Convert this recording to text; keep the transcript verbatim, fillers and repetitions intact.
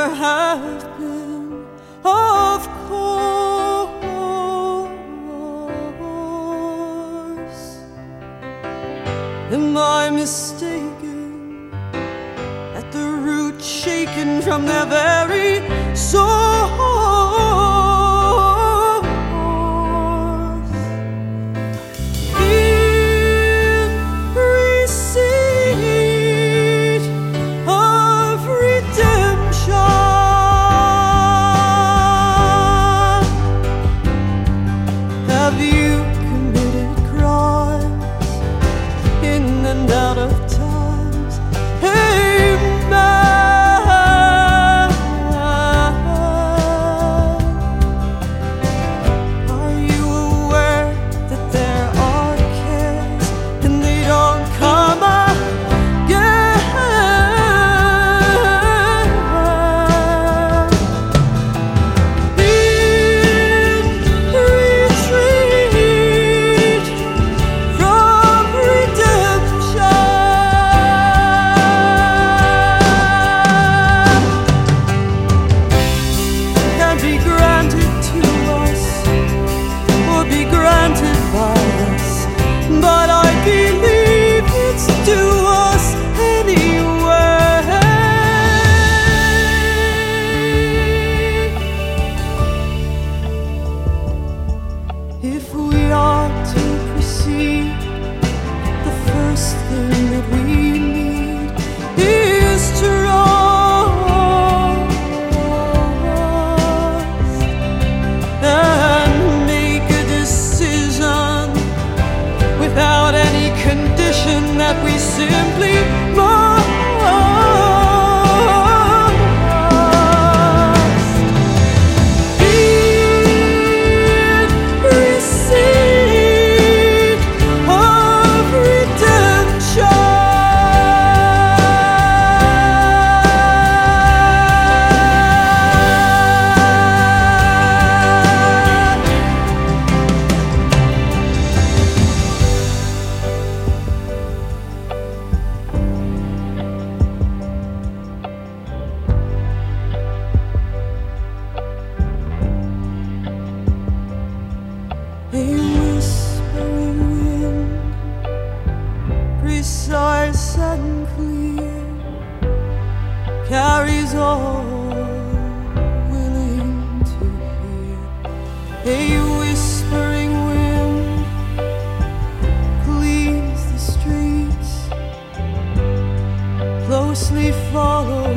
there have been, of course. Am I mistaken at the root shaken from their very source? In receipt of redemption, have you committed crimes in and out of times? Amen. Are you aware that there are cares and they don't come again? In retreat from redemption, can be granted to us or be granted by us, but I believe it's to us anyway. If we are to proceed, the first thing that we need is trust and make a decision without any condition that we simply must. In receipt of redemption, a whispering wind, precise and clear, carries all willing to hear. A whispering wind cleans the streets, closely followed